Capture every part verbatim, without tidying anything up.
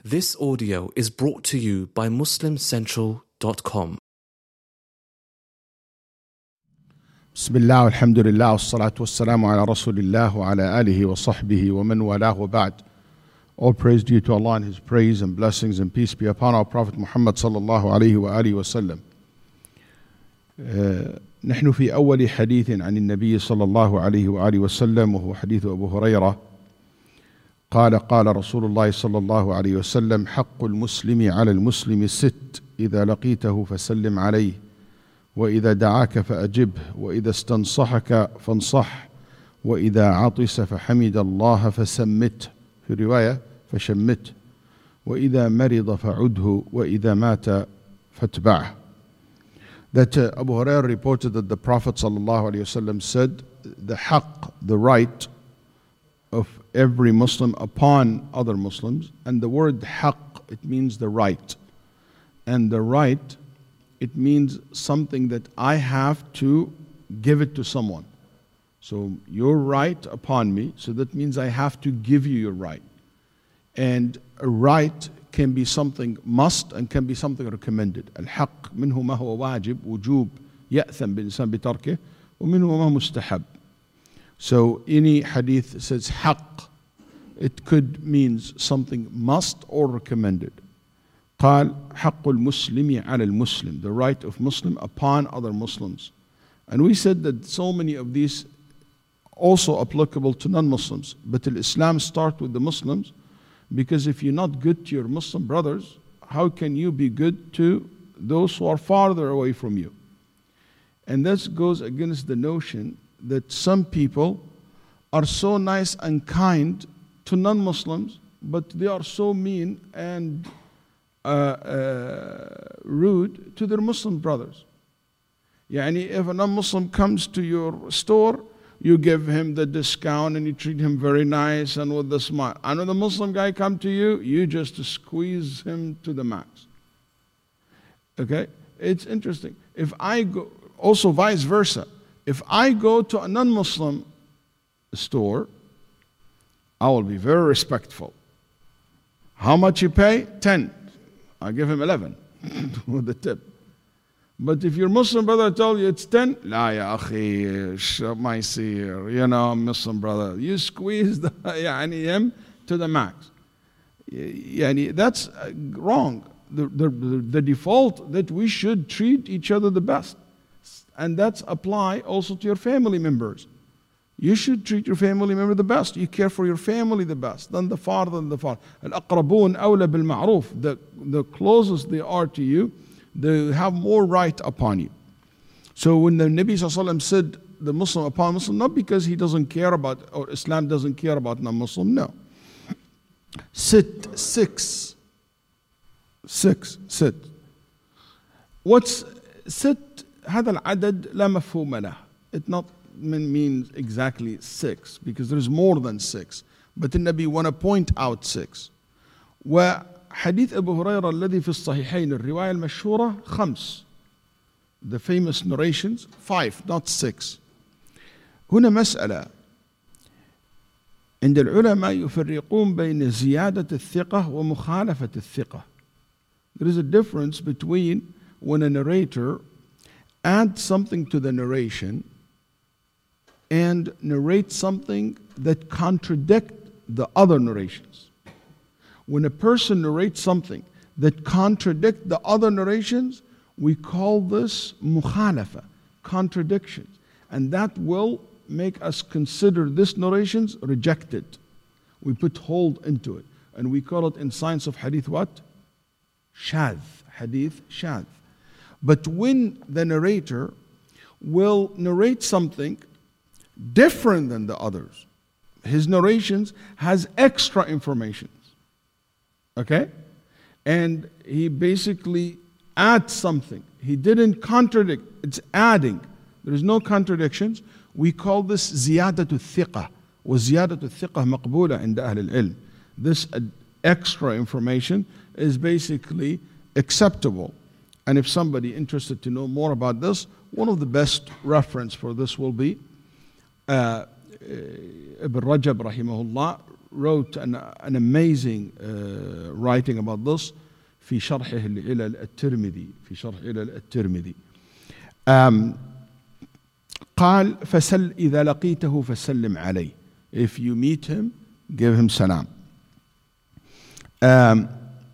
This audio is brought to you by muslim central dot com. Bismillah, alhamdulillah, wassalatu wassalamu ala rasulillah wa ala alihi wa sahbihi wa man walah wa ba'd. All praise due to Allah and His praise and blessings and peace be upon our Prophet Muhammad sallallahu alayhi wa alihi wa sallam. نحن في أول حديث عن النبي صلى الله عليه وآله وسلم وهو حديث أبو هريرة قال قال رسول الله صلى الله عليه وسلم حق المسلم على المسلم ست إذا لقيته فسلم عليه وإذا دعاك فأجبه وإذا استنصحك فانصح وإذا عطس فحمد الله فسمته في رواية فشمته وإذا مرض فعده وإذا مات فاتبعه. That uh, Abu Hurairah reported that the Prophet ﷺ said, the haqq, the right of every Muslim upon other Muslims, and the word haqq, it means the right. And the right, it means something that I have to give it to someone. So your right upon me, so that means I have to give you your right. And a right can be something must and can be something recommended. الحق منه ما هو واجب وجوب يأثم بالإنسان بتركه ومنه ما هو مستحب. So any hadith says haqq, it could means something must or recommended. قال حق المسلم على المسلم, the right of Muslim upon other Muslims. And we said that so many of these also applicable to non-Muslims, but Islam starts with the Muslims. Because if you're not good to your Muslim brothers, how can you be good to those who are farther away from you? And this goes against the notion that some people are so nice and kind to non-Muslims, but they are so mean and uh, uh, rude to their Muslim brothers. Yani if a non-Muslim comes to your store, you give him the discount and you treat him very nice and with a smile. And when the Muslim guy come to you, you just squeeze him to the max. Okay? It's interesting. If I go, also vice versa, if I go to a non-Muslim store, I will be very respectful. How much you pay? ten. I give him eleven with the tip. But if your Muslim brother tells you it's ten, la ya akhi, my seer, you know, Muslim brother, you squeeze the, yani, him to the max. Yani, that's wrong. The, the, the default that we should treat each other the best. And that's apply also to your family members. You should treat your family member the best. You care for your family the best. Then the father and the father. Al-aqrabun awla bil-ma'ruf. The, the closest they are to you, they have more right upon you. So when the Nabi ﷺ said the Muslim upon Muslim, not because he doesn't care about, or Islam doesn't care about non-Muslim, no. Sit, six. Six, sit. What's sit? هذا العدد لا مفهوم له. It not means exactly six, because there is more than six. But the Nabi want to point out six. Where حديث أبو هريرة الذي في الصحيحين الرواية المشهورة خمس. The famous narrations, five, not six. هنا مسألة. عند العلماء يفرقون بين زيادة الثقة ومخالفة الثقة. There is a difference between when a narrator adds something to the narration and narrates something that contradicts the other narrations. When a person narrates something that contradicts the other narrations, we call this mukhalafa, contradictions. And that will make us consider this narrations rejected. We put hold into it. And we call it in science of hadith what? Shadh. Hadith shadh. But when the narrator will narrate something different than the others, his narrations has extra information. Okay? And he basically adds something. He didn't contradict, it's adding. There is no contradictions. We call this ziyadatu thiqah. وزيادة الثقة مقبولة عند أهل العلم. This extra information is basically acceptable. And if somebody interested to know more about this, one of the best reference for this will be uh, Ibn Rajab rahimahullah wrote an, an amazing uh, writing about this في شرحه لعلل الترمذي في شرح علل الترمذي. Um, قال فسل إذا لقيته فسلم عليه. If you meet him, give him salam. Um,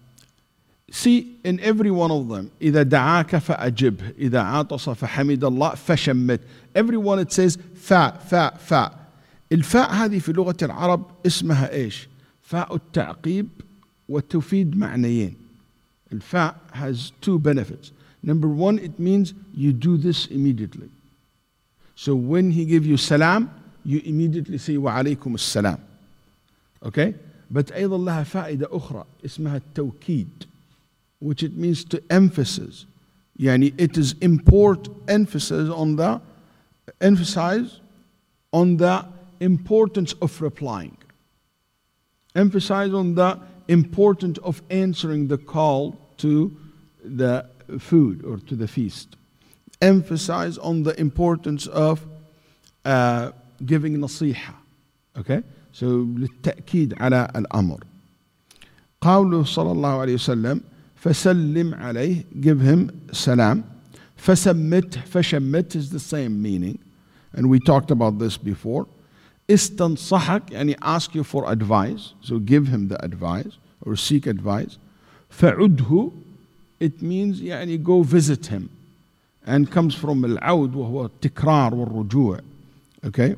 see, in every one of them, إذا دعاك فأجبه, إذا عطس فحمد الله فشمت. Every one it says فاء فاء فاء. الفاء هذه في لغة العرب اسمها إيش؟ فاء التعقيب وتفيد معنيين. الفاء has two benefits. Number one, it means you do this immediately. So when he gives you salam, you immediately say وعليكم السلام. Okay? But أيضا لها فائدة أخرى اسمها التوكيد, which it means to emphasis. يعني it is import emphasis on the emphasize on the importance of replying. Emphasize on the importance of answering the call to the food or to the feast. Emphasize on the importance of uh, giving nasiha. Okay? So للتأكيد على الأمر. قوله صلى الله عليه وسلم فسلم عليه, give him salam. فسمته, فشمت is the same meaning. And we talked about this before. استنصحك, يعني ask you for advice. So give him the advice or seek advice. فعده, it means يعني go visit him. And comes from العود وهو التكرار والرجوع. Okay?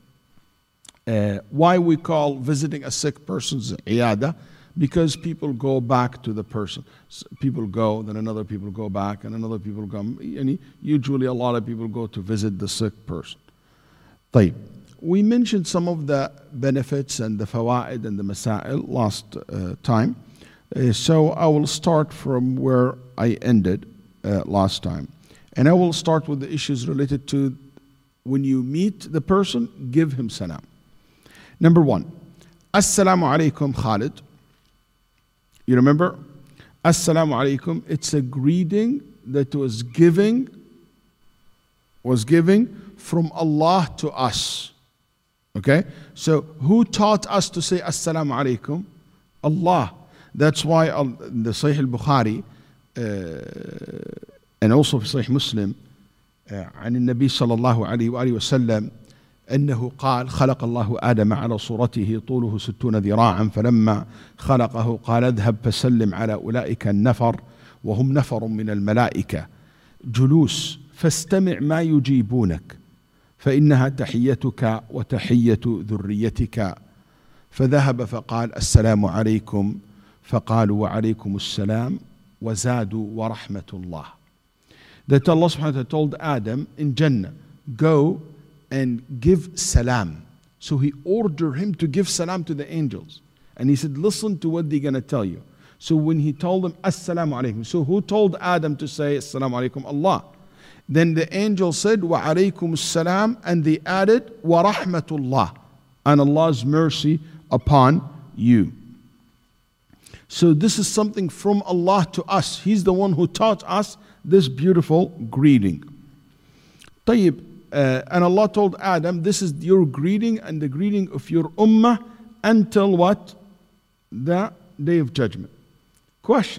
Uh, why we call visiting a sick person's عيادة? Because people go back to the person. People go, then another people go back, and another people come. And usually a lot of people go to visit the sick person. طيب. We mentioned some of the benefits and the fawaid and the masail last uh, time. Uh, so I will start from where I ended uh, last time. And I will start with the issues related to when you meet the person, give him salam. Number one, Assalamu alaikum Khalid. You remember? Assalamu alaikum. It's a greeting that was giving, was giving from Allah to us. Okay? So who taught us to say Assalamu alaikum? Allah. That's why in the Sahih al-Bukhari uh, and also في صحيح مسلم عن النبي صلى الله عليه وآله وسلم أنه قال خلق الله آدم على صورته طوله ستون ذراعا فلما خلقه قال اذهب فسلم على أولئك النفر وهم نفر من الملائكة جلوس فاستمع ما يجيبونك فإنها تحيتك وتحية ذريتك فذهب فقال السلام عليكم فقالوا وعليكم السلام وزادوا ورحمة الله. That Allah subhanahu wa ta'ala told Adam in Jannah, go and give salam. So he ordered him to give salam to the angels. And he said, listen to what they're going to tell you. So when he told them, Assalamu alaikum. So who told Adam to say, Assalamu alaikum? Allah. Then the angel said, Wa alaikum salam. And they added, Wa rahmatullah. And Allah's mercy upon you. So this is something from Allah to us. He's the one who taught us this beautiful greeting. طيب, uh, and Allah told Adam, this is your greeting and the greeting of your ummah until what? The day of judgment. Question.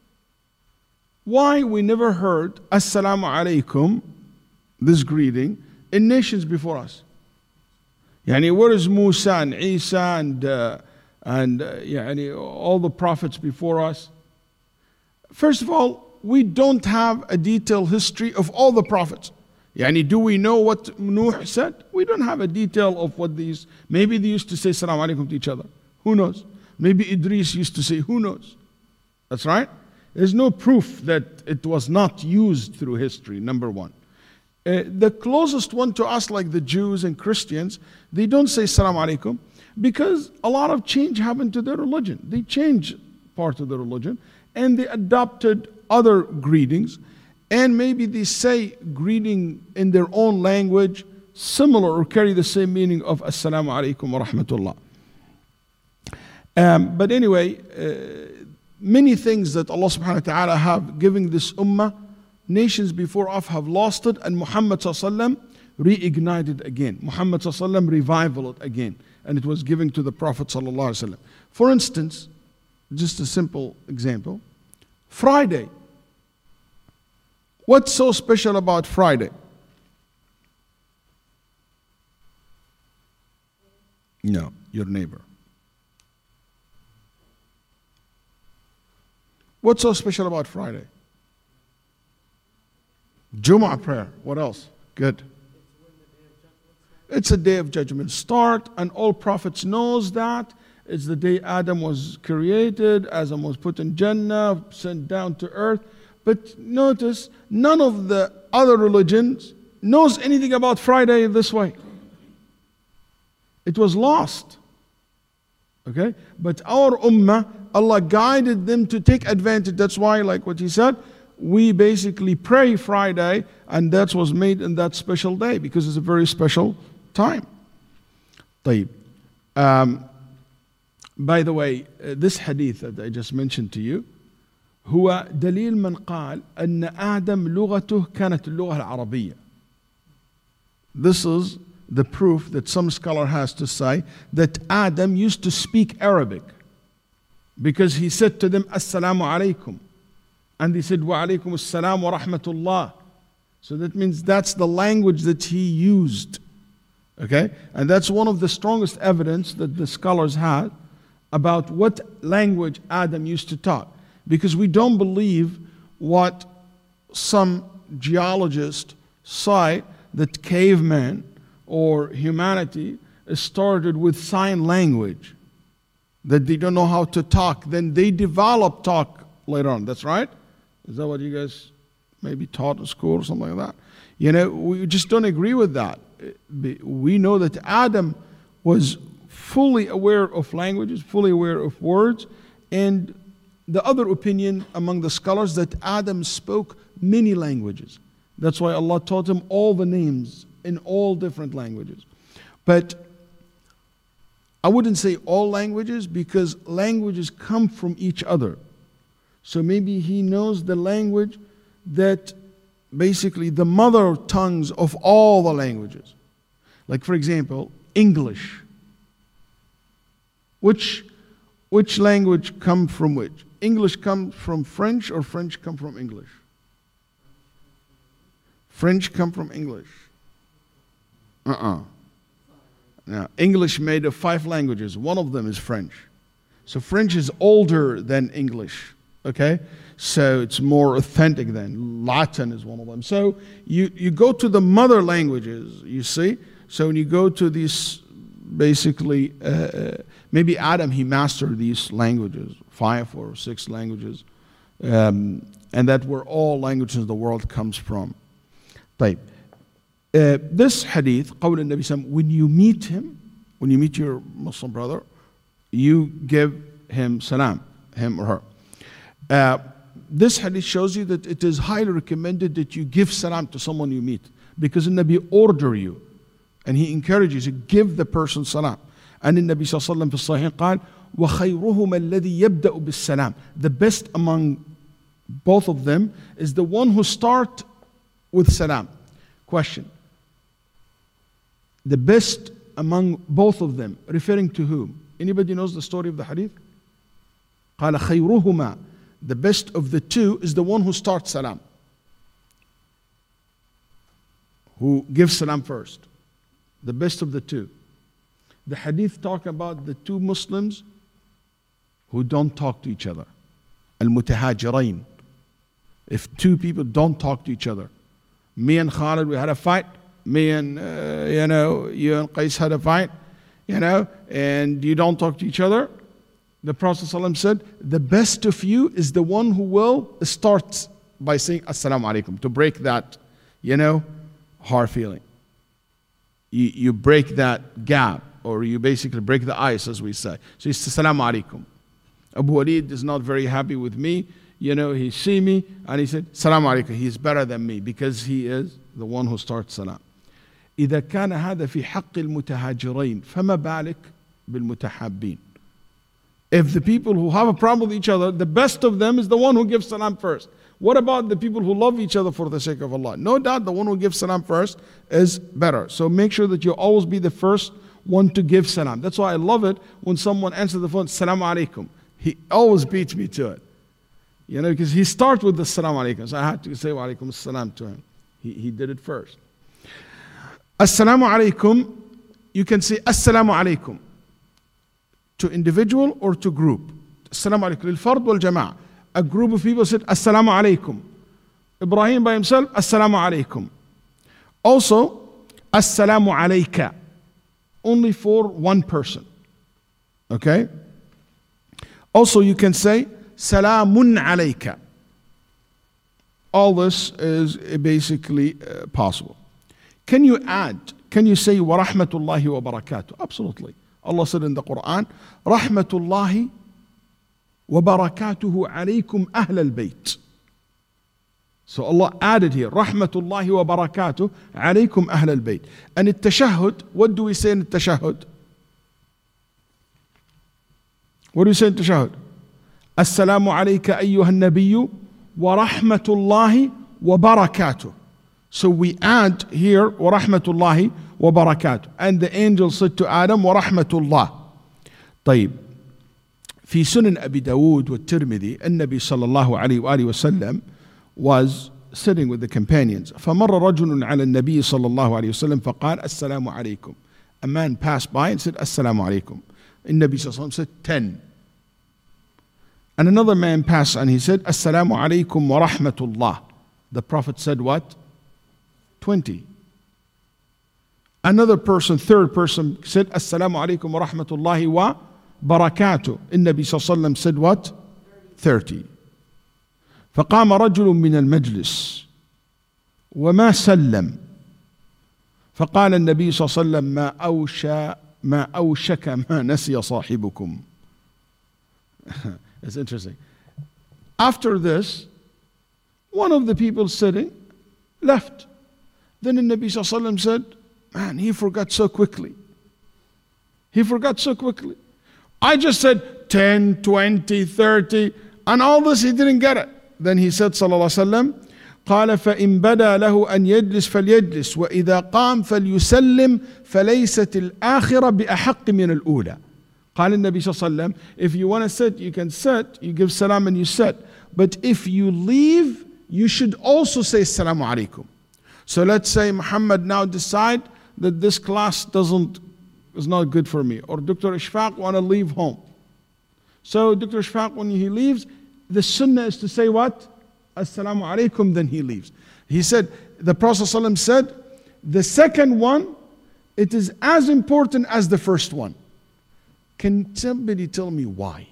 Why we never heard Assalamu alaikum, this greeting, in nations before us? Yani where is Musa and Isa and, uh, and uh, yani all the prophets before us? First of all, we don't have a detailed history of all the prophets. Yani, do we know what Nuh said? We don't have a detail of what these, maybe they used to say Salaam alaikum to each other. Who knows? Maybe Idris used to say, who knows? That's right. There's no proof that it was not used through history, number one. Uh, the closest one to us, like the Jews and Christians, they don't say Salaam alaikum because a lot of change happened to their religion. They changed part of their religion and they adopted other greetings, and maybe they say greeting in their own language similar or carry the same meaning of Assalamu alaikum wa rahmatullah. Um, but anyway, uh, many things that Allah subhanahu wa ta'ala have given this ummah, nations before us have lost it, and Muhammad sallallahu alaihi wasallam reignited again. Muhammad sallallahu alaihi wasallam revived it again, and it was given to the Prophet sallallahu alaihi wasallam. For instance, just a simple example, Friday. What's so special about Friday? No, your neighbor. What's so special about Friday? Jumu'ah prayer. What else? Good. It's a day of judgment start, and all prophets knows that. It's the day Adam was created, Adam was put in Jannah, sent down to earth. But notice, none of the other religions knows anything about Friday this way. It was lost. Okay? But our ummah, Allah guided them to take advantage. That's why, like what he said, we basically pray Friday, and that was made in that special day because it's a very special time. طيب. Um, by the way, uh, this hadith that I just mentioned to you, هو دليل من قال أن آدم لغته كانت اللغة العربية. This is the proof that some scholar has to say that Adam used to speak Arabic because he said to them, Assalamu alaikum. And they said, Wa alaikum assalam wa rahmatullah. So that means that's the language that he used. Okay? And that's one of the strongest evidence that the scholars had about what language Adam used to talk. Because we don't believe what some geologists say that cavemen or humanity started with sign language, that they don't know how to talk. Then they develop talk later on. That's right? Is that what you guys maybe taught in school or something like that? You know, we just don't agree with that. We know that Adam was fully aware of languages, fully aware of words, and the other opinion among the scholars that Adam spoke many languages. That's why Allah taught him all the names in all different languages. But I wouldn't say all languages because languages come from each other. So maybe he knows the language that basically the mother tongues of all the languages. Like for example, English. Which, which language come from which? English comes from French or French come from English? French come from English. Uh-uh. Now, English made of five languages. One of them is French. So French is older than English. Okay? So it's more authentic than Latin is one of them. So you, you go to the mother languages, you see? So when you go to these, basically, uh, maybe Adam, he mastered these languages, five or six languages, um, and that were all languages the world comes from. طيب. Uh, this hadith, قول النبي صلى الله عليه وسلم, when you meet him, when you meet your Muslim brother, you give him salam, him or her. Uh, this hadith shows you that it is highly recommended that you give salam to someone you meet, because the Nabi order you and he encourages you to give the person salam. And the Nabi صلى الله عليه وسلم في الصحيح قال وخيرهما الذي يبدأ بالسلام. The best among both of them is the one who start with salam. Question. The best among both of them, referring to whom? Anybody knows the story of the hadith? قال خيرهما. The best of the two is the one who starts salam, who gives salam first. The best of the two. The hadith talk about the two Muslims who don't talk to each other. Al-mutahajirain. If two people don't talk to each other. Me and Khalid, we had a fight. Me and, uh, you know, you and Qais had a fight. You know, and you don't talk to each other. The Prophet ﷺ said, the best of you is the one who will start by saying Assalamu alaikum, to break that, you know, hard feeling. You, you break that gap, or you basically break the ice, as we say. So he says, Assalamu alaikum. Abu Walid is not very happy with me. You know, he see me, and he said, Assalamu alaikum. He's better than me, because he is the one who starts salam. إذا كان هذا في حق المتهاجرين فما بالك بالمتحابين. If the people who have a problem with each other, the best of them is the one who gives salam first. What about the people who love each other for the sake of Allah? No doubt the one who gives salam first is better. So make sure that you always be the first one to give salam. That's why I love it when someone answers the phone, Salaam alaikum. He always beats me to it. You know, because he starts with the Salaam alaikum. So I had to say wa alaikum salam to him. He, he did it first. Assalamu alaikum, you can say Assalamu alaikum to individual or to group. Assalamu alaikum lil fard wal jama'ah. A group of people said Assalamu alaikum. Ibrahim by himself, Assalamu alaikum. Also, Assalamu alayka. Only for one person. Okay? Also, you can say Salamun alayka. All this is basically uh, possible. Can you add, can you say wa rahmatullahi wa barakatuh? Absolutely. Allah said in the Quran, Rahmatullahi wa barakatuhu alaykum ahl al-bayt. So Allah added here, Rahmatullahi wa barakatuh alaykum ahl al-bayt. And in tashahhud, what do we say in tashahhud? What do we say in tashahhud? Assalamu alayka ayyuha nabiyyu wa rahmatullahi wa barakatuh. So we add here, wa rahmatullahi wa barakatuh. And the angel said to Adam, wa rahmatullah. طيب. في سنن أبي داود والترمذي النبي صلى الله عليه وآله وسلم was sitting with the companions. فمر رجل على النبي صلى الله عليه وسلم فقال السلام عليكم. A man passed by and said السلام عليكم. النبي صلى الله عليه وسلم said ten. And another man passed and he said السلام عليكم ورحمة الله. The Prophet said what? twenty. Another person, third person said السلام عليكم ورحمة الله وبركاته. النبي صلى الله عليه وسلم said what? thirty. فقام رجل من المجلس وما سلم فقال النبي صلى الله عليه وسلم ما أوشى ما أوشك ما نسي صاحبكم. It's interesting. After this, one of the people sitting left. Then the Nabi صلى الله عليه وسلم said, man, he forgot so quickly. He forgot so quickly. I just said ten, twenty, thirty, and all this he didn't get it. Then he said صلى الله عليه وسلم قال فإن بدا له أن يجلس فليجلس وإذا قام فليسلم فليست الآخرة بأحق من الأولى. قال النبي صلى الله عليه وسلم, if you want to sit, you can sit, you give salam and you sit. But if you leave, you should also say Assalamu alaikum. So let's say Muhammad now decide that this class doesn't is not good for me, or Doctor Ishfaq want to leave home. So Doctor Ishfaq, when he leaves, the sunnah is to say what? Assalamu alaikum, then he leaves. He said, the Prophet ﷺ said, the second one, it is as important as the first one. Can somebody tell me why?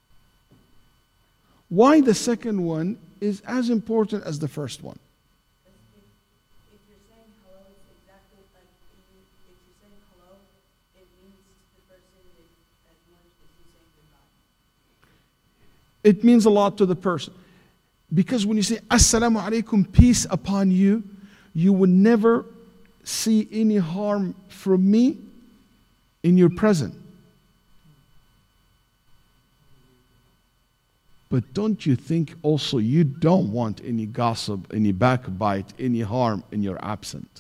Why the second one is as important as the first one? If you're saying hello, it's exactly like if you're saying hello, it means to the person as much as you saying goodbye. It means a lot to the person. Because when you say Assalamu alaikum, peace upon you, you will never see any harm from me in your present. But don't you think also you don't want any gossip, any backbite, any harm in your absent?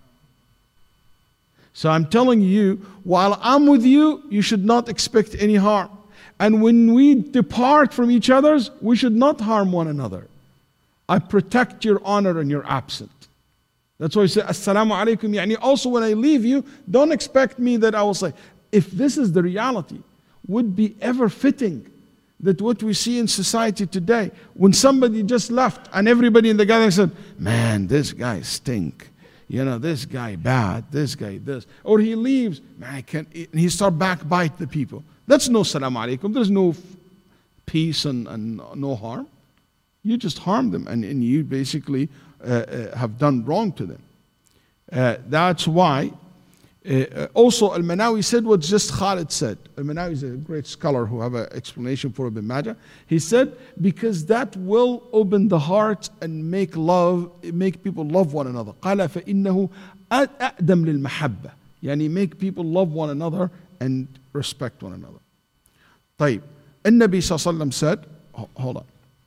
So I'm telling you, while I'm with you, you should not expect any harm. And when we depart from each other, we should not harm one another. I protect your honor and your absent. That's why I say, Assalamu alaikum. Yani also when I leave you, don't expect me that I will say, if this is the reality, would be ever fitting that what we see in society today, when somebody just left and everybody in the gathering said, man, this guy stink. You know, this guy bad, this guy this. Or he leaves, man, I can't eat. And he start backbite the people. That's no salam alaikum. There's no peace and, and no harm. You just harm them and, and you basically uh, uh, have done wrong to them. Uh, that's why uh, also Al-Manawi said what just Khalid said. Al-Manawi is a great scholar who have an explanation for Ibn Majah. He said, because that will open the heart and make love, make people love one another. قال فإنه أقدم للمحبة. يعني make people love one another and respect one another. طيب. النبي صلى الله عليه وسلم said, hold on.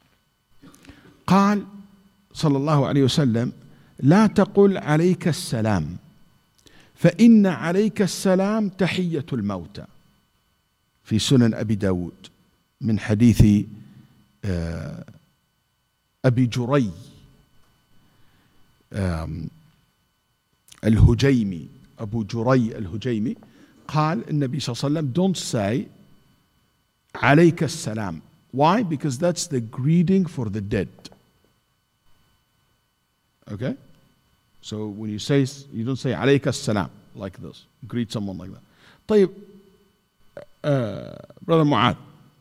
قال صلى الله عليه وسلم لا تقل عليك السلام فإن عليك السلام تحية الموتى في سنن أبي داود من حديث أبي جري الهجيمي أبو جري الهجيمي قال النبي صلى الله عليه وسلم don't say عليك السلام. Why? Because that's the greeting for the dead. Okay? So when you say, you don't say عليك السلام like this. Greet someone like that. طيب, uh, Brother Mu'ad,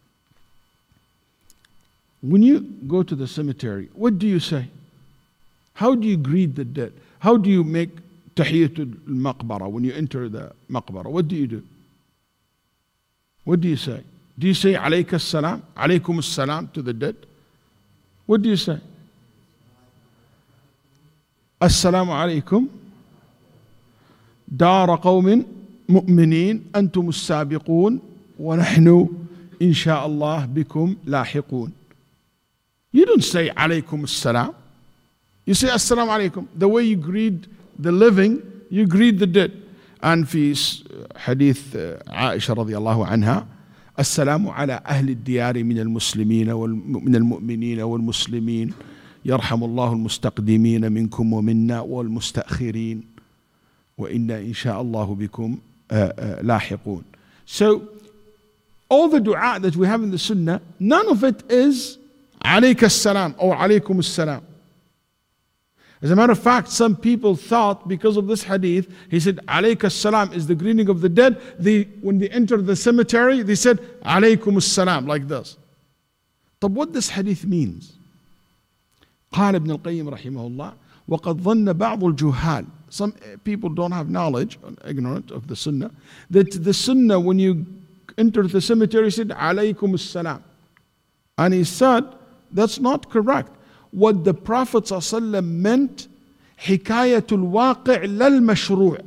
when you go to the cemetery, what do you say? How do you greet the dead? How do you make tahiyatul maqbara when you enter the maqbara? What do you do? What do you say? Do you say alayka as-salam, alaykum as-salam to the dead? What do you say? Assalamu alaykum دار قوم مؤمنين أنتم السابقون ونحن إن شاء الله بكم لاحقون. You don't say alaykum as-salam. You say assalamu alaykum. The way you greet the living, you greet the dead. And في حديث عائشة رضي الله عنها السلام على أهل الديار من المسلمين ومن المؤمنين والمسلمين يرحم الله المستقدمين منكم ومنا والمستأخرين وإنا إن شاء الله بكم لاحقون. So all the dua that we have in the Sunnah, none of it is عليك السلام or عليكم السلام. As a matter of fact, some people thought because of this hadith, he said, alayka as-salam is the greeting of the dead. They, when they entered the cemetery, they said, alaykum as-salam, like this. But what this hadith means? قال ابن القيم رحمه الله وقد ظن بعض الجهال. Some people don't have knowledge, ignorant of the sunnah, that the sunnah when you enter the cemetery said, alaykum as-salam. And he said, that's not correct. What the Prophet ﷺ meant حكاية الواقع للمشروع.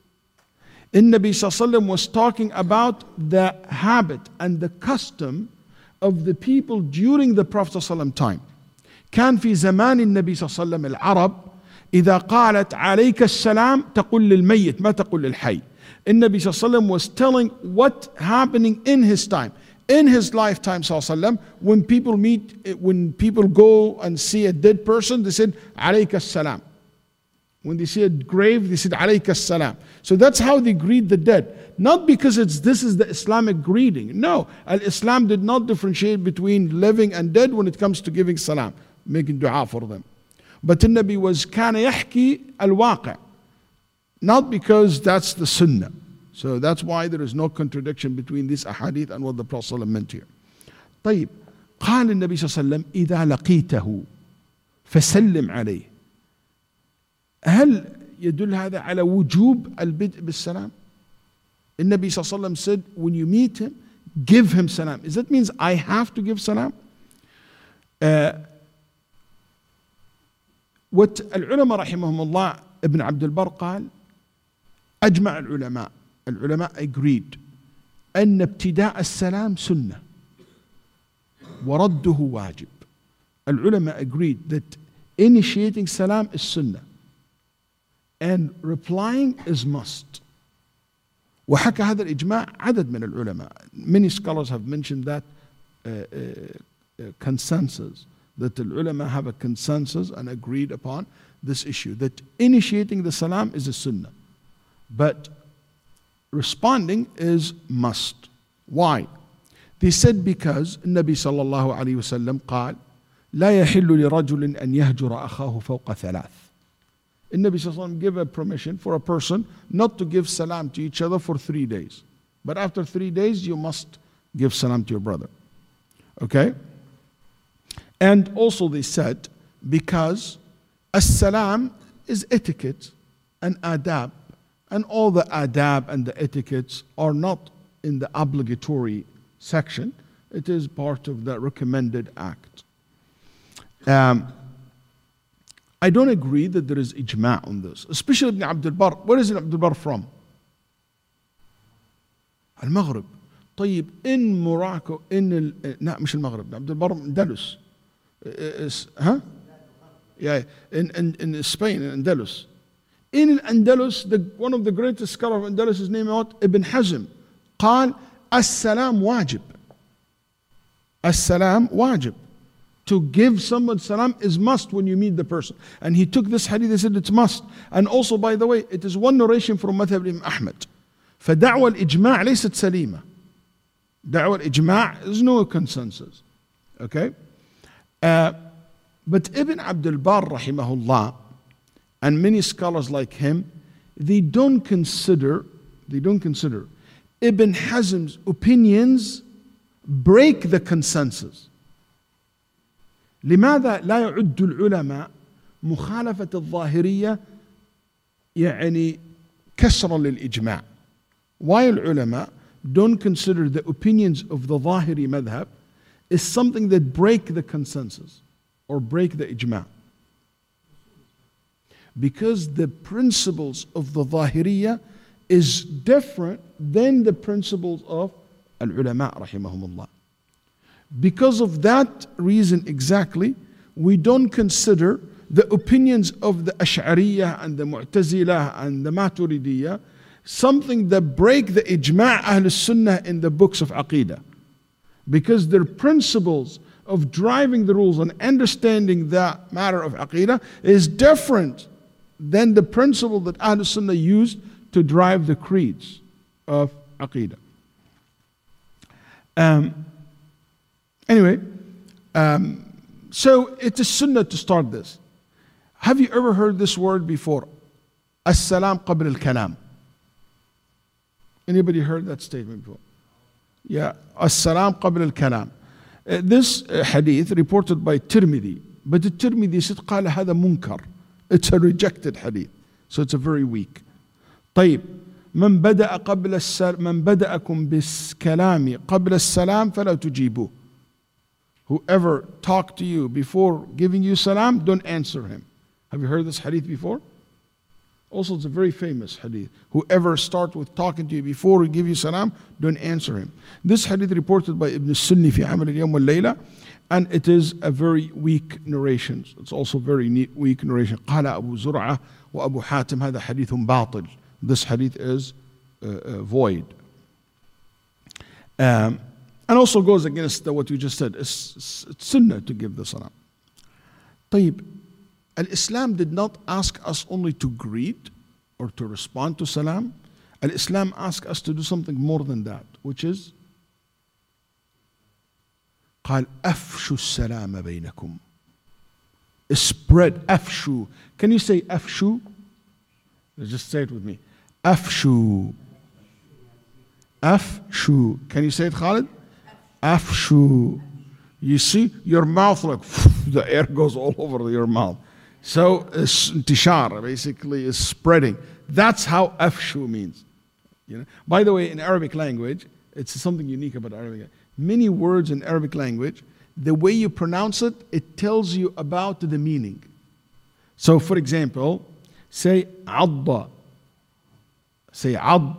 النبي صلى الله عليه وسلم was talking about the habit and the custom of the people during the Prophet ﷺ time. كان في زمان النبي صلى الله عليه وسلم العرب إذا قالت عليك السلام تقول للميت ما تقول للحي. النبي صلى الله عليه وسلم was telling what happening in his time. In his lifetime, sallallahu when people meet, when people go and see a dead person, they said, alayka as-salam. When they see a grave, they said, alayka as-salam. So that's how they greet the dead. Not because it's this is the Islamic greeting. No, Islam did not differentiate between living and dead when it comes to giving salam, making dua for them. But the Nabi was كان يحكي الواقع. Not because that's the sunnah. So that's why there is no contradiction between this ahadith and what the Prophet ﷺ meant here. طيب قال النبي صلى الله عليه وسلم إذا لقيته فسلم عليه. هل يدل هذا على وجوب البدء بالسلام؟ النبي صلى الله عليه وسلم said when you meet him give him salam. Does that means I have to give salam? Uh, what العلماء رحمهم الله ابن عبد البر قال أجمع العلماء العلماء agreed أن ابتداء السلام سنة ورده واجب. العلماء agreed that initiating salam is sunnah and replying is must. وحكى هذا الإجماع عدد من العلماء. Many scholars have mentioned that uh, uh, consensus, that the ulama have a consensus and agreed upon this issue, that initiating the salam is a sunnah, but responding is must. Why? They said because النبي صلى الله عليه وسلم قال لا يحل لرجل أن يهجر أخاه فوق ثلاث. النبي صلى الله عليه وسلم gave a permission for a person not to give salam to each other for three days. But after three days you must give salam to your brother. Okay? And also they said because as-salam is etiquette and adab, and all the adab and the etiquettes are not in the obligatory section. It is part of the recommended act. Um, I don't agree that there is ijma' on this, especially Ibn Abdul Barr. Where is Ibn Abdul Barr from? Al-Maghrib. طيب in Morocco in ال... لا مش المغرب عبد البر اندلس ها yeah in in in Spain in Andalus in Andalus the one of the greatest scholars of Andalus is named what Ibn Hazm قال السلام واجب السلام واجب to give someone salam is must when you meet the person. And he took this hadith, he said it's must. And also, by the way, it is one narration from Madhab Imam Ahmad. فدعوى الإجماع ليست سليمة. دعوى الإجماع is no consensus. Okay? Uh, but Ibn Abdul Barr rahimahullah and many scholars like him, they don't consider, they don't consider Ibn Hazm's opinions break the consensus. لماذا لا يعد العلماء مخالفة الظاهرية يعني كسرا للإجماع؟ Why العلماء don't consider the opinions of the ظاهري madhab is something that break the consensus or break the ijma'? Because the principles of the ظاهرية is different than the principles of al-ulama rahimahumullah. Because of that reason exactly, we don't consider the opinions of the Ash'ariyah and the Mu'tazilah and the Maturidiyah something that break the ijma' Ahl Sunnah in the books of Aqidah. Because their principles of driving the rules and understanding that matter of Aqidah is different than the principle that Ahl Sunnah used to drive the creeds of Aqidah. Um, Anyway, um, so it is sunnah to start this. Have you ever heard this word before? As-salam qabl al-kalam. Anybody heard that statement before? Yeah, as-salam qabl al-kalam. Uh, this uh, hadith reported by Tirmidhi, but the Tirmidhi said قال هذا منكر. It's a rejected hadith, so it's a very weak. طيب من بدأ قبل السلام من بدأكم بالكلام قبل السلام فلا تجيبوه. Whoever talked to you before giving you salam, don't answer him. Have you heard this hadith before? Also, it's a very famous hadith. Whoever starts with talking to you before he give you salam, don't answer him. This hadith reported by Ibn Sunni fi Amal al-Yawm wal-Layla, and it is a very weak narration. It's also very neat, weak narration. قال أبو زرعة وأبو حاتم هذا حديث باطل. This hadith is uh, uh, void. Um, And also goes against the, what you just said. It's, it's sunnah to give the salam. طيب, Al-Islam did not ask us only to greet or to respond to salam. Al-Islam asked us to do something more than that, which is قال أفشوا السلام بينكم. Spread أفشوا. Can you say أفشوا? Just say it with me. أفشوا. أفشوا. Can you say it, Khalid? Afshu. You see, your mouth like the air goes all over your mouth. So intishar basically is spreading. That's how afshu means. You know. By the way, in Arabic language, it's something unique about Arabic. Many words in Arabic language, the way you pronounce it, it tells you about the meaning. So, for example, say adda. Say ad.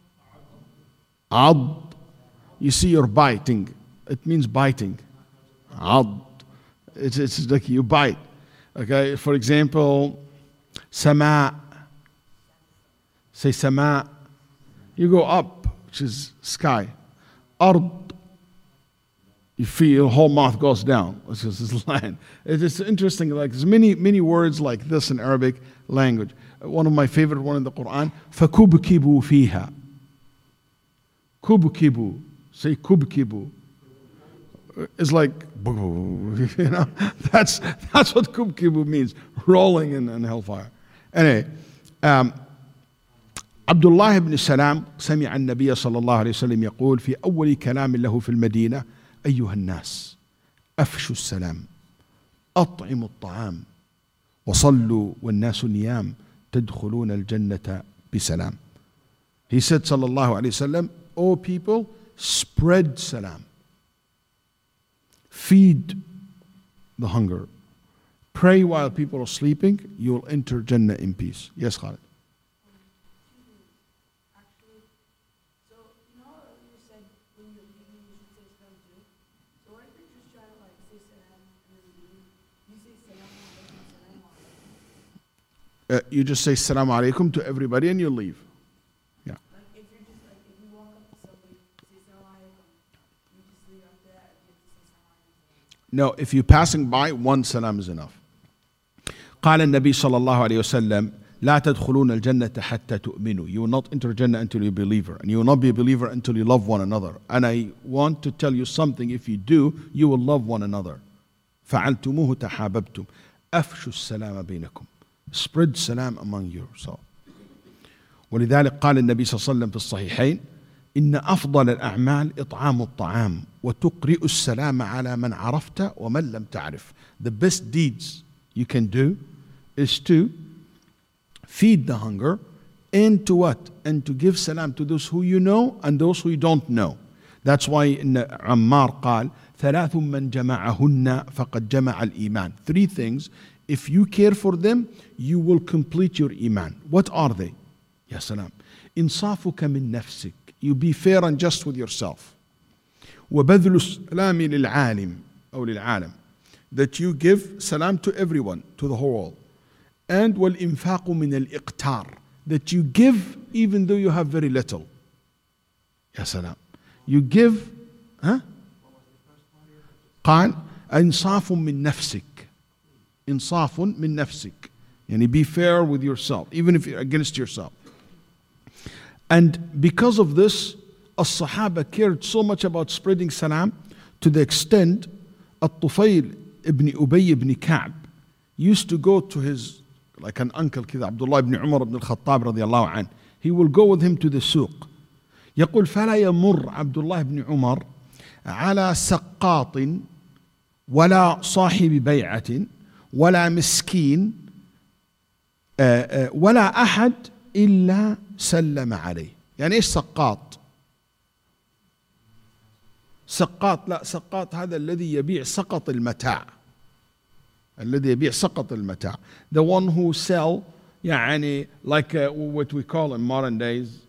Ad. You see, you're biting. It means biting. Ad. It's, it's like you bite. Okay, for example, sama. Say sama. You go up, which is sky. Ard. You feel your whole mouth goes down, which is this land. It is interesting, like there's many, many words like this in Arabic language. One of my favorite one in the Quran, فَكُبْكِبُوا فِيهَا. Kubkibu. Say kubkibu. It's like, you know, that's that's what kubkibu means, rolling in, in hellfire. Anyway, um, Abdullah ibn Salam سمع النبي صلى الله عليه وسلم يقول في أول كلام له في المدينة أيها الناس أفشوا السلام أطعموا الطعام وصلوا والناس نيام تدخلون الجنة بسلام. He said صلى الله عليه وسلم, O people, spread salam. Feed the hunger. Pray while people are sleeping. You will enter Jannah in peace. Yes, Khalid. Actually, so you know you said when you Uh, you just say Assalamu alaikum to everybody and you leave. Yeah. Like if you're just like, if you walk up to somebody, say salam alaikum, you just leave after that, or you have to say salam alaikum. No, if you're passing by, one salam is enough. قال النبي صلى الله عليه وسلم لا تدخلون الجنة حتى تؤمنوا. You will not enter Jannah until you're a believer. And you will not be a believer until you love one another. And I want to tell you something. If you do, you will love one another. فعلتموه تحاببتم. أفشوا السلام بينكم. Spread salam among yourself. ولذلك قال النبي صلى الله عليه وسلم في الصحيحين إن أفضل الأعمال إطعام الطعام وتقرئ السلام على من عرفت ومن لم تعرف. The best deeds you can do is to feed the hunger and to what? And to give salam to those who you know and those who you don't know. That's why in Ammar قال ثلاث من جمعهن فقد جمع الإيمان. Three things, if you care for them, you will complete your iman. What are they? Ya salam. إنصافك من نفسك. You be fair and just with yourself. وبذل السلام للعالم أو للعالم. That you give salam to everyone, to the whole world. And والإنفاق من الإقتار. That you give even though you have very little. Ya salam. You give, huh? قال إنصاف من نفسك. إنصاف من نفسك. Yani be fair with yourself, even if you're against yourself. And because of this, as-Sahaba cared so much about spreading salam to the extent At-Tufayl ibn Ubay ibn Ka'b used to go to his, like an uncle كذا, Abdullah ibn Umar ibn al-Khattab رضي الله عنه. He will go with him to the suq. يقول فلا يمر عبد الله بن عمر على سقاط ولا صاحب بيعة ولا مسكين ولا أحد إلا سلم عليه. يعني إيش سقاط؟ سقاط لا سقاط هذا الذي يبيع سقط المتاع. الذي يبيع سقط المتاع. The one who sell يعني like uh, what we call in modern days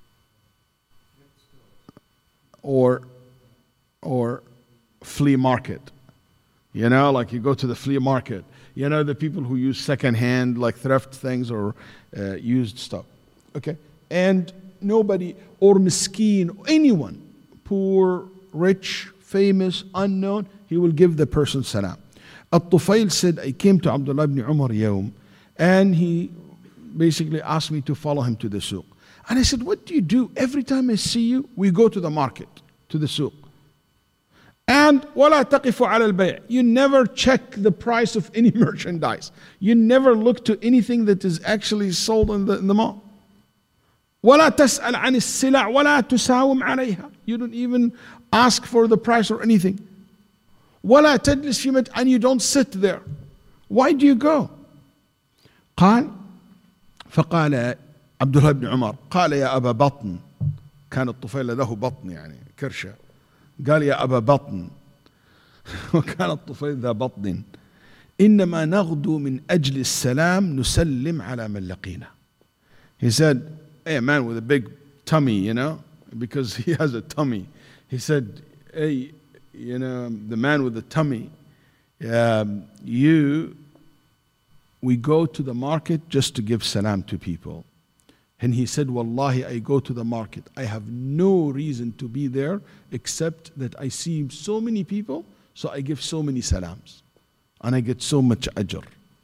or or flea market. You know, like you go to the flea market. You know, the people who use second-hand, like thrift things or uh, used stuff. Okay? And nobody, or miskeen, anyone, poor, rich, famous, unknown, he will give the person salam. At-Tufayl said, I came to Abdullah ibn Umar yawm, and he basically asked me to follow him to the suq. And I said, what do you do? Every time I see you, we go to the market, to the suq. And وَلَا تَقِفُ عَلَى الْبَيْعِ. You never check the price of any merchandise. You never look to anything that is actually sold in the, in the mall. وَلَا تَسْأَلْ عَنِ السِّلَعِ وَلَا تُسَاوِمْ عَلَيْهَا. You don't even ask for the price or anything. وَلَا تَجْلِسْ فِي مَجْلِسٍ. And you don't sit there. Why do you go? قال فقال عبد الله بن عمر قال يا أبا بطن. كان الطفيل له بطن يعني كرشة. قال يا أبا بطن وكان الطفيل ذا بطن إنما نغدو من أجل السلام نسلم على من لقينا. He said, hey, a man with a big tummy, you know, because he has a tummy. He said, hey, you know, the man with the tummy, um, you, we go to the market just to give salam to people. And he said, Wallahi, I go to the market. I have no reason to be there except that I see so many people, so I give so many salams. And I get so much ajr.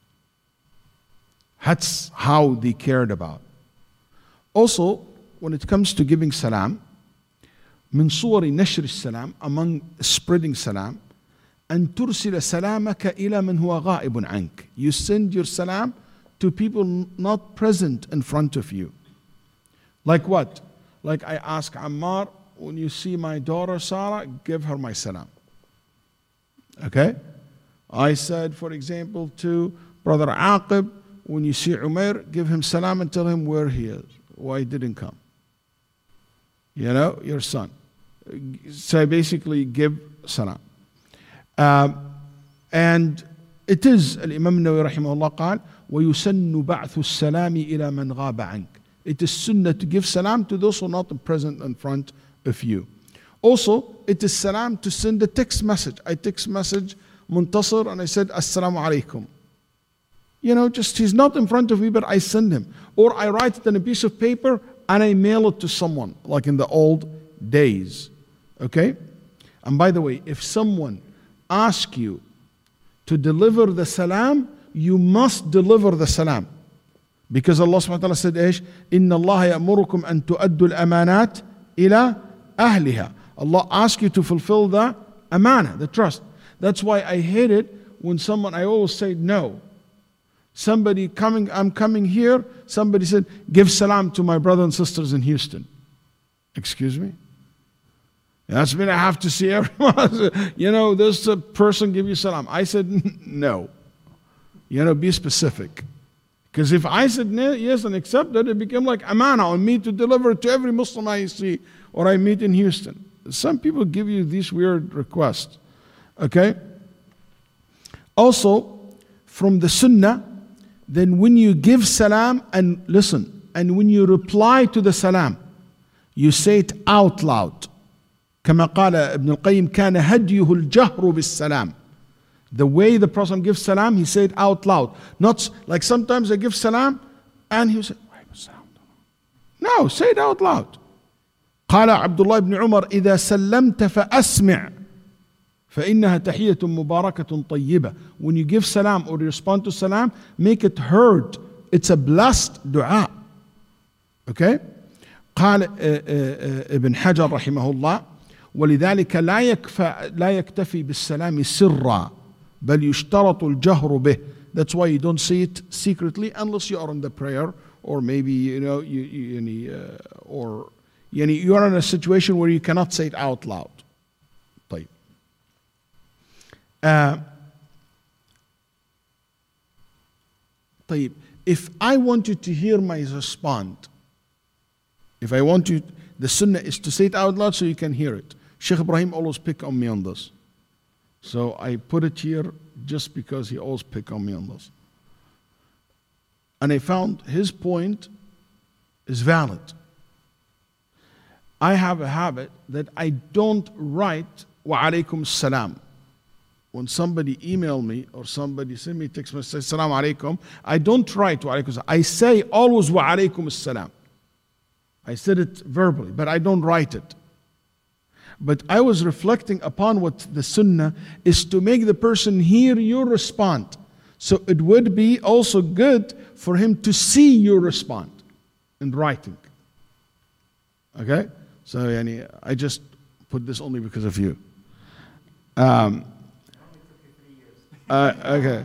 That's how they cared about. Also, when it comes to giving salam, من صور نشر السلام, among spreading salam, أن ترسل سلامك إلى من هو غائب عنك. You send your salam to people not present in front of you. Like what? Like I ask Ammar, when you see my daughter Sarah, give her my salam. Okay? I said, for example, to brother Aqib, when you see Umair, give him salam and tell him where he is, why he didn't come. You know, your son. So basically give salam. Um, and it is, Al-Imam Nawawi rahimahullah قال, وَيُسَنُّ بَعْثُ السَّلَامِ إِلَى مَنْ غَابَ عَنْكَ. It is sunnah to give salam to those who are not present in front of you. Also, it is salam to send a text message. I text message Muntasir and I said, Assalamu alaikum. You know, just he's not in front of me, but I send him. Or I write it on a piece of paper and I mail it to someone, like in the old days. Okay? And by the way, if someone asks you to deliver the salam, you must deliver the salam. Because Allah subhanahu wa ta'ala said, إيش? إِنَّ اللَّهَ يَأْمُرُكُمْ أَن تُؤَدُّوا الْأَمَانَاتِ إِلَى أَهْلِهَا. Allah asks you to fulfill the amana, the trust. That's why I hate it when someone, I always say no. Somebody coming, I'm coming here, somebody said, give salam to my brothers and sisters in Houston. Excuse me? That's mean I have to see everyone. You know, this uh, person give you salam. I said, no. You know, be specific. Because if I said yes and accepted, it became like amana on me to deliver to every Muslim I see or I meet in Houston. Some people give you these weird requests. Okay? Also, from the sunnah, then when you give salam, and listen, and when you reply to the salam, you say it out loud. كما قال ابن القيم كان هديه الجهر بالسلام. The way the Prophet gives salam, he said out loud. Not like sometimes I give salam and he said, no, say it out loud. قال عبد الله بن عمر إذا سلمت فأسمع فإنها تحية مباركة طيبة. When you give salam or respond to salam, make it heard. It's a blessed dua. Okay? قال ابن حجر رحمه الله ولذلك لا يكفى لا يكتفي بالسلام سرا بل يشترط الجهر به. That's why you don't say it secretly unless you are in the prayer or maybe you know you, you uh, or you are in a situation where you cannot say it out loud. طيب. Uh, طيب. If I want you to hear my response, if I want you, the sunnah is to say it out loud so you can hear it. Sheikh Ibrahim always pick on me on this. So I put it here just because he always pick on me on this. And I found his point is valid. I have a habit that I don't write wa alaykum salam. When somebody email me or somebody send me text message, salam alaykum, I don't write wa alaykum salam. I say always wa alaykum salam. I said it verbally, but I don't write it. But I was reflecting upon what the sunnah is to make the person hear your response. So it would be also good for him to see your response in writing. Okay? So yani, I just put this only because of you. Um, uh, okay.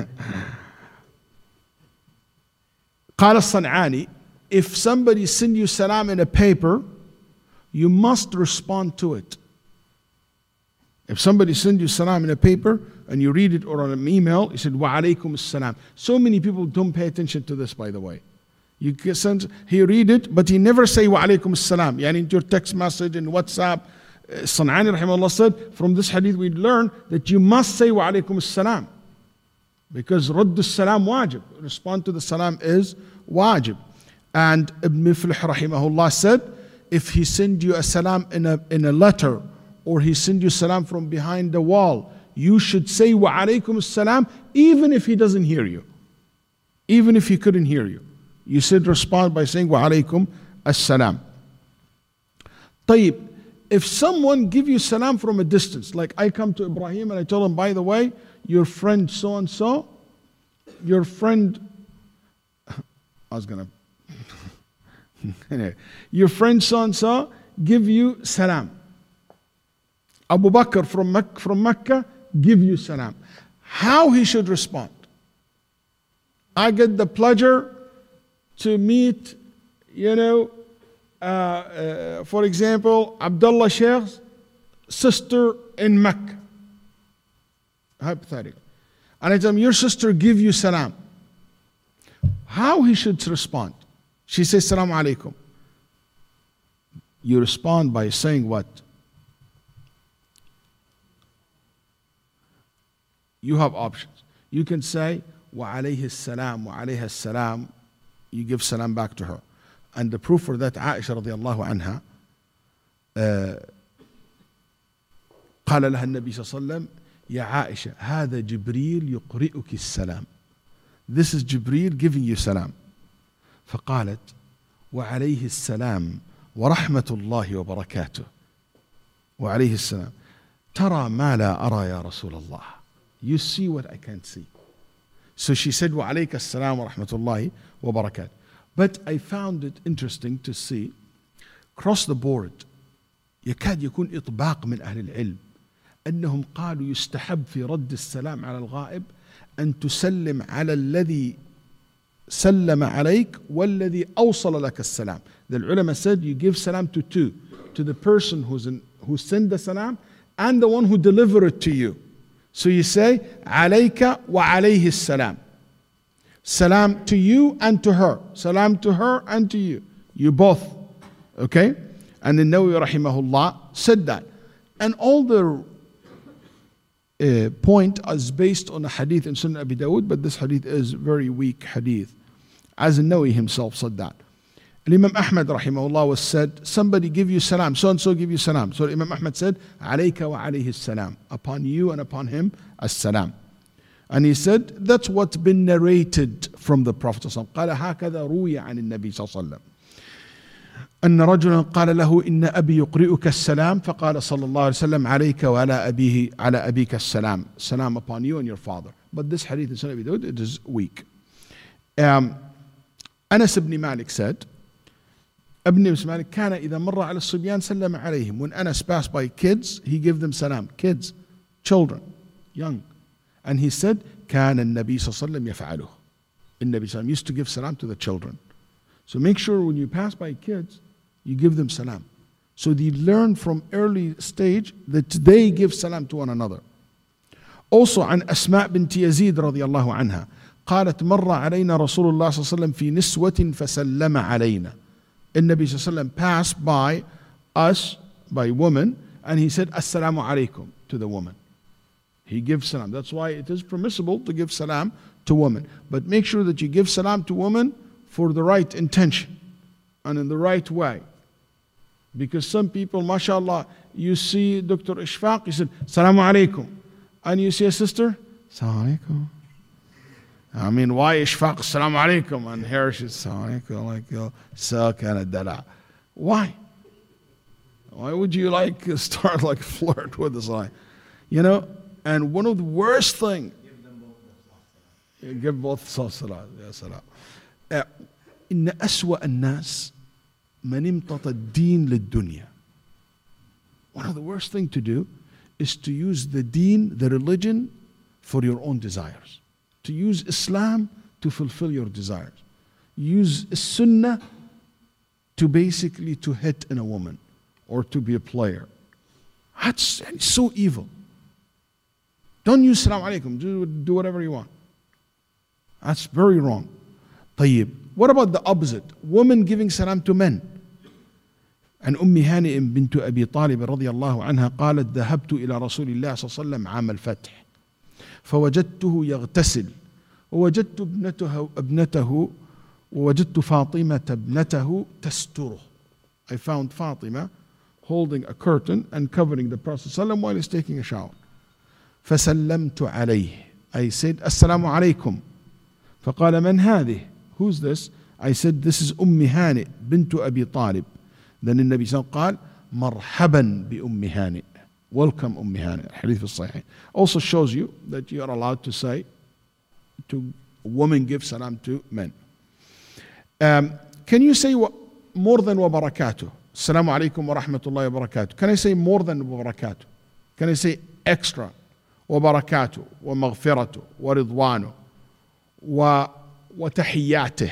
قال الصنعاني, if somebody send you salam in a paper, you must respond to it. If somebody sends you salam in a paper and you read it or on an email, you said, wa alaykum salam. So many people don't pay attention to this, by the way. You can send, he read it, but he never say wa alaykum salam. Yani in your text message and WhatsApp. San'ani rahimahullah said, from this hadith we learn that you must say wa alaykum salam. Because radd salam wajib. Respond to the salam is wajib. And Ibn Muflih rahimahullah said, if he send you a salam in a, in a letter, or he send you salam from behind the wall, you should say wa alaykum salam, even if he doesn't hear you. Even if he couldn't hear you. You should respond by saying wa alaykum as-salam. طيب, if someone give you salam from a distance, like I come to Ibrahim and I tell him, by the way, your friend so-and-so, your friend, I was going to, your friend so-and-so give you salam. Abu Bakr from, Mek- from Mecca give you salam. How he should respond? I get the pleasure to meet, you know, uh, uh, for example, Abdullah Sheikh's sister in Mecca. Hypothetical. And I tell him, your sister give you salam. How he should respond? She says, Salaam alaikum. You respond by saying what? You have options. You can say, Wa alayhi salam, wa alayha salam. You give salam back to her. And the proof for that, Aisha radiallahu anha, uh, قال لها النبي صلى الله عليه وسلم يا عائشة هذا جبريل يقرئك السلام. This is Jibreel giving you salam. فقالت وعليه السلام ورحمة الله وبركاته. وعليه السلام. ترى ما لا أرى يا رسول الله. You see what I can't see. So she said وعليك السلام ورحمة الله وبركاته. But I found it interesting to see across the board يكاد يكون إطباق من أهل العلم أنهم قالوا يستحب في رد السلام على الغائب أن تسلم على الذي سلم عليك والذي أوصل لك السلام. The ulama said you give salam to two, to the person who's in, who sent the salam and the one who delivered it to you. So you say عليك وعليه السلام. Salam to you and to her. Salam to her and to you. You both. Okay? And the Nawawi rahimahullah said that. And all the uh, point is based on a hadith in Sunan Abi Dawud, but this hadith is very weak hadith. As the Nawawi himself said that. And Imam Ahmad rahimahullah was said, somebody give you salam, so and so give you salam. So Imam Ahmad said, alayka wa alayhi salam. Upon you and upon him, as-salam. And he said, that's what's been narrated from the Prophet sallallahu alaihi wasallam. قال هكذا روي عن النبي صلى الله عليه وسلم. أن رجلا قال له إن أبي يقرئك السلام فقال صلى الله عليه وسلم عليك وعلى أبيه على أبيك السلام. Salam upon you and your father. But this hadith in Sunan Abi Dawud, it is weak. Um, Anas ibn Malik said, Ibn Malik كان إذا مر على الصبيان سلم عليهم. When Anas passed by kids, he gave them salam. Kids, children, young. And he said, كان النبي صلى الله عليه وسلم يفعله. The Nabi sallam used to give salam to the children. So make sure when you pass by kids, you give them salam. So they learn from early stage that they give salam to one another. Also عن أسماء بنت يزيد رضي الله عنها قالت مر علينا رسول الله صلى الله عليه وسلم في نسوة فسلم علينا. النبي صلى الله عليه وسلم passed by us, by women, and he said Assalamu alaikum to the woman. He gives salam. That's why it is permissible to give salam to women. But make sure that you give salam to women for the right intention and in the right way. Because some people, mashallah, you see Doctor Ishfaq, he said, Assalamu alaikum. And you see a sister, Assalamu alaikum. I mean, why Ishfaq, Assalamu alaikum? And here she's, Assalamu alaikum, like, you know, so kind of dada. Why? Why would you like start like flirt with this line? You know, and one of the worst things, give both salat, ya salam. إن أسوأ الناس من امتطى الدين للدنيا. One of the worst things to do is to use the deen, the religion, for your own desires. To use Islam to fulfill your desires. Use Sunnah to basically to hit in a woman or to be a player. That's so evil. Don't use Salaam alaikum. Do, do whatever you want. That's very wrong. طيب. What about the opposite? Women giving salam to men. عن أم هانئ بنت أبي طالب رضي الله عنها قالت ذهبت إلى رسول الله صلى الله عليه وسلم عام الفتح فوجدته يغتسل ووجدت ابنته ابنته ووجدت فاطمة ابنته تستره. I found Fatima holding a curtain and covering the Prophet صلى الله عليه وسلم while he's taking a shower. فسلمت عليه. I said السلام عليكم. فقال من هذه? Who's this? I said this is أم هانئ بنت أبي طالب. Then the Nabi sallallahu قال مرحبا بأم هانئ. Welcome أم هانئ. Hadith في الصحيح. Also shows you that you are allowed to say to a woman give salam to men. Um, can you say more than wa barakatuh? Assalamu alaikum wa rahmatullahi wa barakatuh. Can I say more than wa barakatuh? Can I say extra? Wa barakatuh wa maghfiratuh wa ridwanu wa وتحياته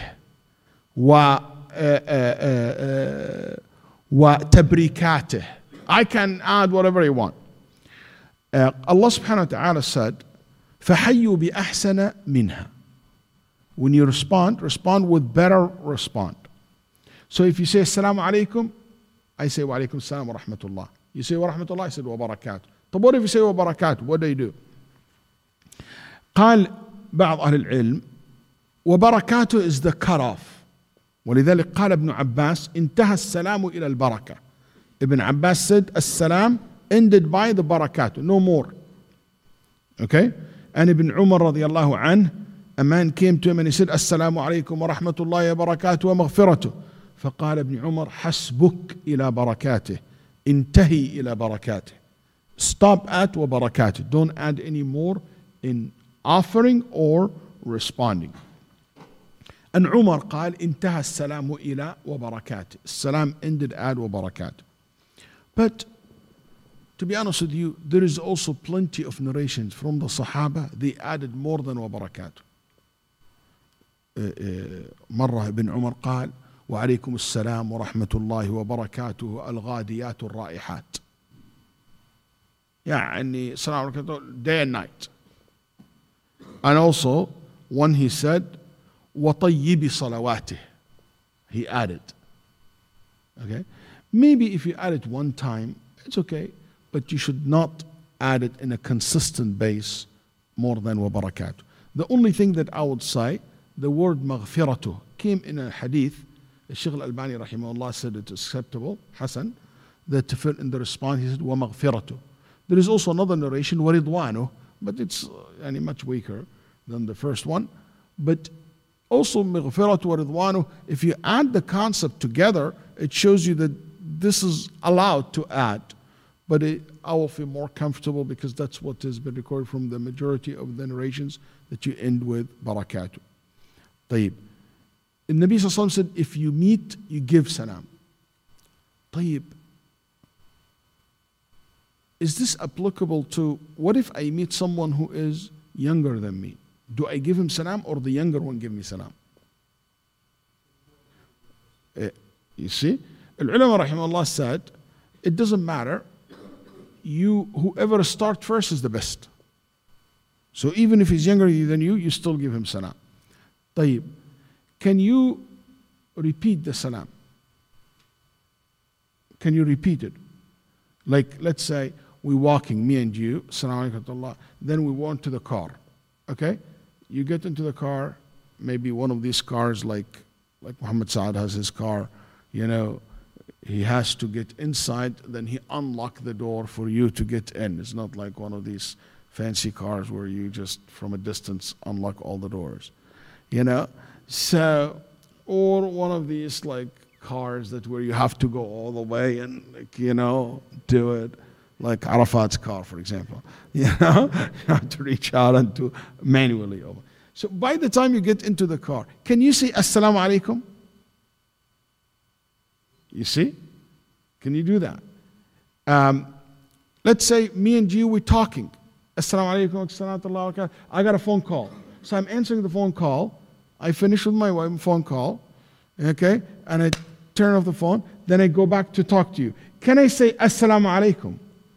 وتبريكاته. I can add whatever I want. Uh, Allah subhanahu wa ta'ala said, فَحَيُّوا بِأَحْسَنَ مِنْهَا. When you respond, respond with better respond. So if you say Assalamu alaikum, I say Wa alaikum assalam wa rahmatullah. You say Wa rahmatullah, I said Wa barakatuh. But what if you say Wa barakatuh? What do you do? قال بعض أهل العلم وبركاته is the cutoff. ولذلك قال ابن عباس انتهى السلام إلى البركة. Ibn Abbas said السلام ended by the barakatuh, no more. Okay? And Ibn Umar رضي الله عنه a man came to him and he said, Assalamu alaikum wa rahmatullahi wa barakatuh wa maghfiratuh. فقال ابن عمر حسبك إلى بركاته انتهي إلى بركاته. Stop at wa barakatuh. Don't add any more in offering or responding. And Umar قال انتهى السلام إلى وبركاته. Salam ended at وبركاته. But to be honest with you, there is also plenty of narrations from the Sahaba. They added more than وبركاته. مرة ابن عمر قال وعليكم السلام ورحمة الله وبركاته الغاديات الرائحات. يعني السلام عليكم day and night. And also when he said وطيب صلواته, he added. Okay, maybe if you add it one time, it's okay, but you should not add it in a consistent base more than وبركاته. The only thing that I would say, the word مغفرته came in a hadith. Shaykh al-Albani rahimahullah said it's acceptable, Hasan, that to fill in the response he said ومغفرته. There is also another narration وَرِضْوَانُهُ, but it's uh, much weaker than the first one. But also مغفرة ورضوانه, if you add the concept together, it shows you that this is allowed to add. But it, I will feel more comfortable because that's what has been recorded from the majority of the narrations, that you end with barakatuh. طيب. The Nabi Sallallahu Alaihi Wasallam said, if you meet, you give salam. طيب. Is this applicable to, what if I meet someone who is younger than me? Do I give him salam or the younger one give me salam? Uh, you see? Al-ulama rahimahullah said, it doesn't matter. You, whoever start first is the best. So even if he's younger than you, you still give him salam. طيب. Can you repeat the salam? Can you repeat it? Like, let's say we're walking, me and you, salam alaikum, then we went to the car. Okay? You get into the car, maybe one of these cars like like Muhammad Saad has his car, you know, he has to get inside, then he unlock the door for you to get in. It's not like one of these fancy cars where you just from a distance unlock all the doors, you know. So, or one of these like cars that where you have to go all the way and like, you know, do it. Like Arafat's car, for example. You know, you have to reach out and to manually over. So by the time you get into the car, can you say Assalamu alaikum? You see? Can you do that? Um, let's say me and you, we're talking. Assalamu alaikum, assalamu alaikum. I got a phone call. So I'm answering the phone call. I finish with my wife phone call. Okay? And I turn off the phone. Then I go back to talk to you. Can I say Assalamu alaikum?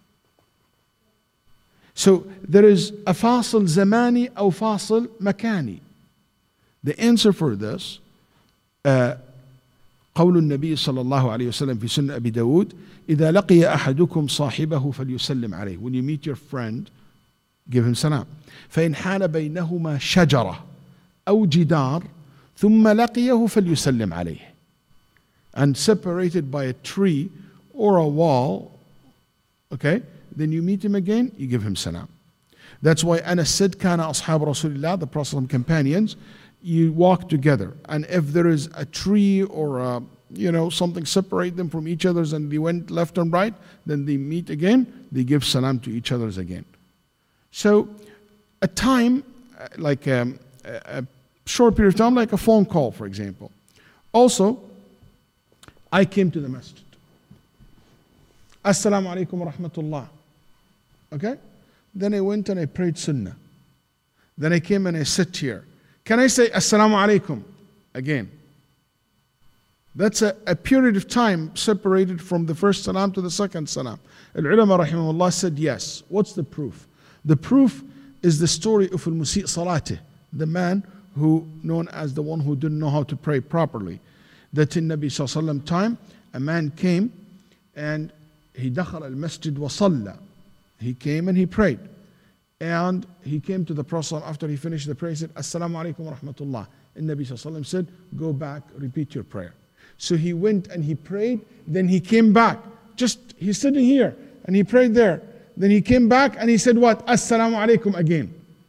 So there is a fasil zamani or fasil makani. The answer for this, uh, قول النبي صلى الله عليه وسلم في سنة أبي داود إذا لقي أحدكم صاحبه فليسلم عليه. When you meet your friend, give him salam. فإن حال بينهما شجرة أو جدار ثم لقيه فليسلم عليه. And separated by a tree or a wall, okay, then you meet him again, you give him salam. That's why Anas said, كان أصحاب رسول الله, the Prophet and companions, you walk together. And if there is a tree or a, you know, something separate them from each other and they went left and right, then they meet again, they give salam to each other again. So a time, like a, a short period of time, like a phone call, for example. Also, I came to the masjid. Assalamu alaikum wa rahmatullah. Okay? Then I went and I prayed sunnah. Then I came and I sat here. Can I say Assalamu alaikum again? That's a, a period of time separated from the first salam to the second salam. Al-ulama rahimahullah said yes. What's the proof? The proof is the story of al-musi' salatih, the man who known as the one who didn't know how to pray properly. That in Nabi sallallahu alaihi wasallam time, a man came and he dakhal al-masjid wa salla. He came and he prayed. And he came to the Prophet after he finished the prayer. He said, Assalamu alaikum wa rahmatullah. And Nabi sallallahu alaihi wasallam said, go back, repeat your prayer. So he went and he prayed. Then he came back. Just, he's sitting here and he prayed there. Then he came back and he said what? Assalamu alaikum again.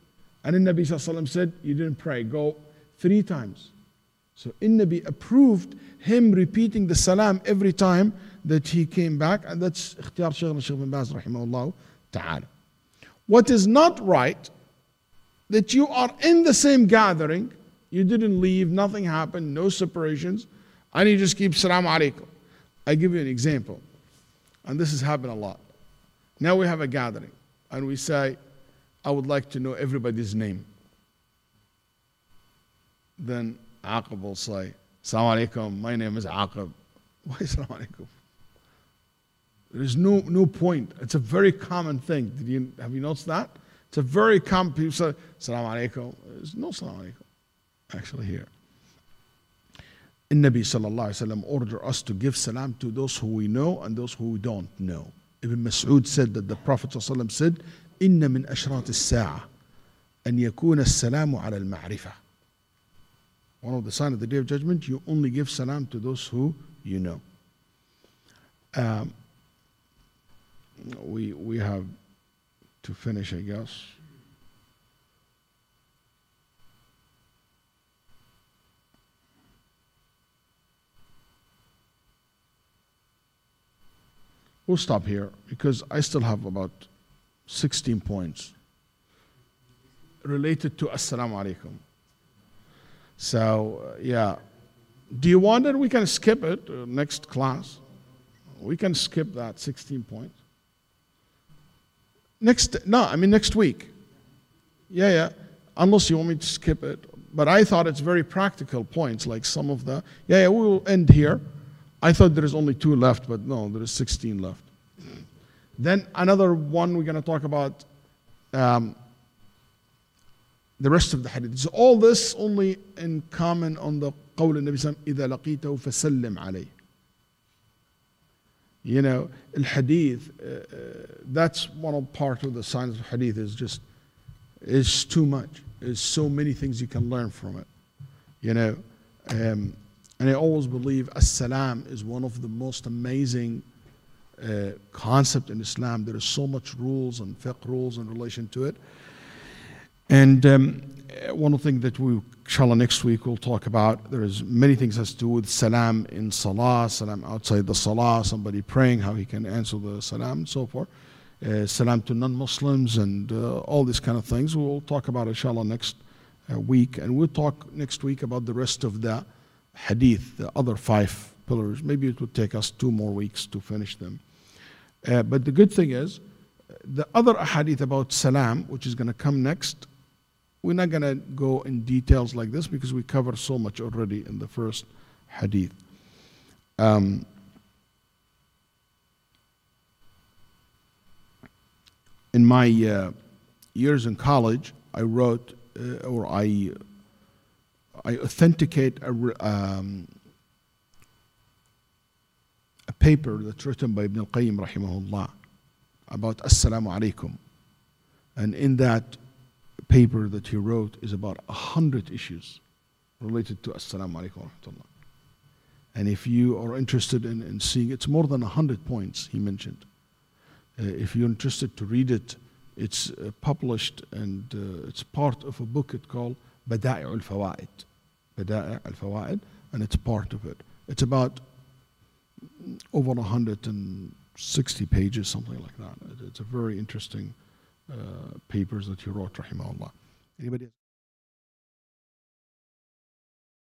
And the Nabi sallallahu alaihi wasallam said, you didn't pray, go three times. So in Nabi approved him repeating the salam every time that he came back, and that's ikhtiyar Shaykh Shaykh bin Baz rahimahullah ta'ala. What is not right, that you are in the same gathering, you didn't leave, nothing happened, no separations, and you just keep salam alaikum. I give you an example, and this has happened a lot. Now we have a gathering, and we say, I would like to know everybody's name. Then Aqib will say, Assalamu alaikum, my name is Aqib. Why Assalamu alaikum? There is no, no point. It's a very common thing. Did you, have you noticed that? It's a very common, people say, Assalamu alaikum. There's no Assalamu alaikum actually here. In Nabi sallallahu alayhi wa sallam ordered us to give salam to those who we know and those who we don't know. Ibn Mas'ud said that the Prophet sallallahu alayhi wa sallam said, Inna min ashrat as-sa'a an yakuna as-salamu ala al-ma'rifah. One of the signs of the Day of Judgment, you only give salam to those who you know. Um, we, we have to finish, I guess. We'll stop here because I still have about sixteen points related to Assalamu alaikum. So, uh, yeah. Do you want it? We can skip it uh, next class. We can skip that sixteen points. Next, no, I mean next week. Yeah, yeah. Unless you want me to skip it. But I thought it's very practical points, like some of the, yeah, yeah, we will end here. I thought there is only two left, but no, there is sixteen left. Then another one, we're going to talk about um, the rest of the hadith. So all this only in common on the قول النبي صلى الله عليه وسلم إذا لقيته فسلم عليه. You know, al-hadith, uh, that's one of part of the science of hadith is just, is too much. There's so many things you can learn from it. You know, um, and I always believe as-salam is one of the most amazing uh, concept in Islam. There is so much rules and fiqh rules in relation to it. And um, one of the things that we, inshallah, next week we'll talk about, there is many things has to do with salam in salah, salam outside the salah, somebody praying, how he can answer the salam and so forth. Uh, salam to non-Muslims and uh, all these kind of things. We'll talk about, inshallah, next uh, week. And we'll talk next week about the rest of the hadith, the other five pillars. Maybe it would take us two more weeks to finish them. Uh, but the good thing is, the other hadith about salam, which is going to come next, we're not going to go in details like this because we covered so much already in the first hadith. Um, in my uh, years in college, I wrote uh, or I I authenticate a, um, a paper that's written by Ibn al-Qayyim rahimahullah about Assalamu alaikum. And in that paper that he wrote is about a hundred issues related to Assalamu alaikum wa rahmatullah. And if you are interested in, in seeing, it's more than a hundred points he mentioned. Uh, if you're interested to read it, it's uh, published and uh, it's part of a book it's called Bada'i al-Fawaid. Bada'i al-Fawaid, and it's part of it. It's about over one hundred sixty pages, something like that. It's a very interesting uh, papers that he wrote, rahimahullah. Anybody?